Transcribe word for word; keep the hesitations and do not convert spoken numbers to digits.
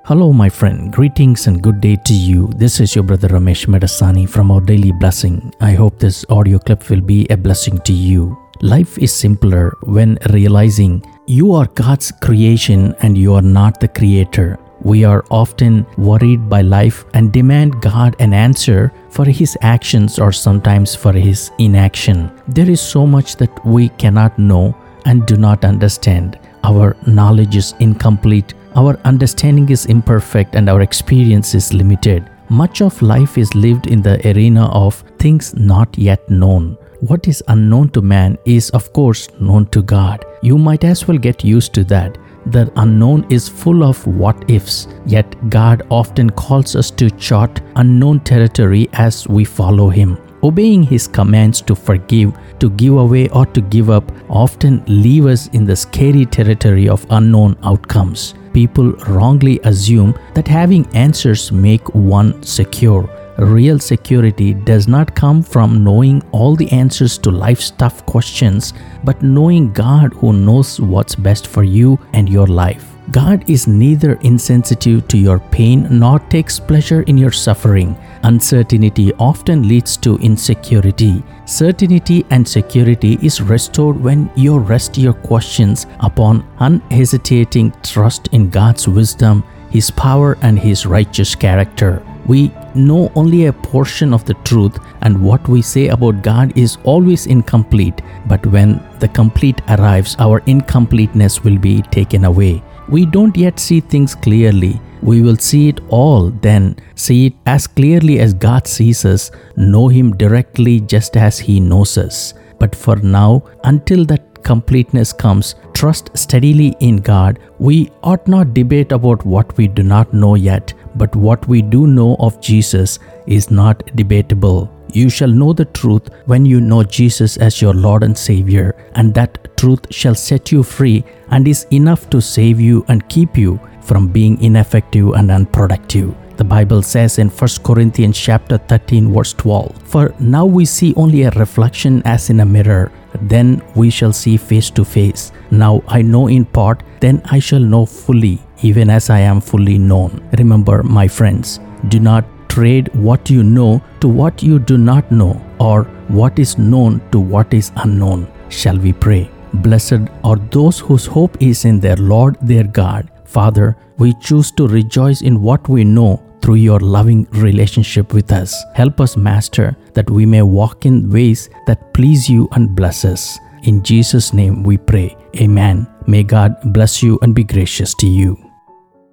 Hello, my friend. Greetings and good day to you. This is your brother Ramesh Medasani from Our Daily Blessing. I hope this audio clip will be a blessing to you. Life is simpler when realizing you are God's creation and you are not the creator. We are often worried by life and demand God an answer for his actions or sometimes for his inaction. There is so much that we cannot know and do not understand. Our knowledge is incomplete, our understanding is imperfect, and our experience is limited. Much of life is lived in the arena of things not yet known. What is unknown to man is, of course, known to God. You might as well get used to that. The unknown is full of what ifs, yet God often calls us to chart unknown territory as we follow Him. Obeying His commands to forgive, to give away, or to give up often leave us in the scary territory of unknown outcomes. People wrongly assume that having answers make one secure. Real security does not come from knowing all the answers to life's tough questions, but knowing God who knows what's best for you and your life. God is neither insensitive to your pain nor takes pleasure in your suffering. Uncertainty often leads to insecurity. Certainty and security is restored when you rest your questions upon unhesitating trust in God's wisdom, His power, and His righteous character. We know only a portion of the truth, and what we say about God is always incomplete. But when the complete arrives, our incompleteness will be taken away. We don't yet see things clearly. We will see it all then, see it as clearly as God sees us, know Him directly just as He knows us. But for now, until that completeness comes, trust steadily in God. We ought not debate about what we do not know yet, but what we do know of Jesus is not debatable. You shall know the truth when you know Jesus as your Lord and Savior, and that truth shall set you free and is enough to save you and keep you from being ineffective and unproductive. The Bible says in First Corinthians chapter thirteen verse twelve, "For now we see only a reflection as in a mirror, then we shall see face to face. Now I know in part, then I shall know fully, even as I am fully known." Remember, my friends, do not trade what you know to what you do not know, or what is known to what is unknown. Shall we pray? Blessed are those whose hope is in their Lord their God. Father, we choose to rejoice in what we know through your loving relationship with us. Help us, Master, that we may walk in ways that please you and bless us. In Jesus' name we pray. Amen. May God bless you and be gracious to you.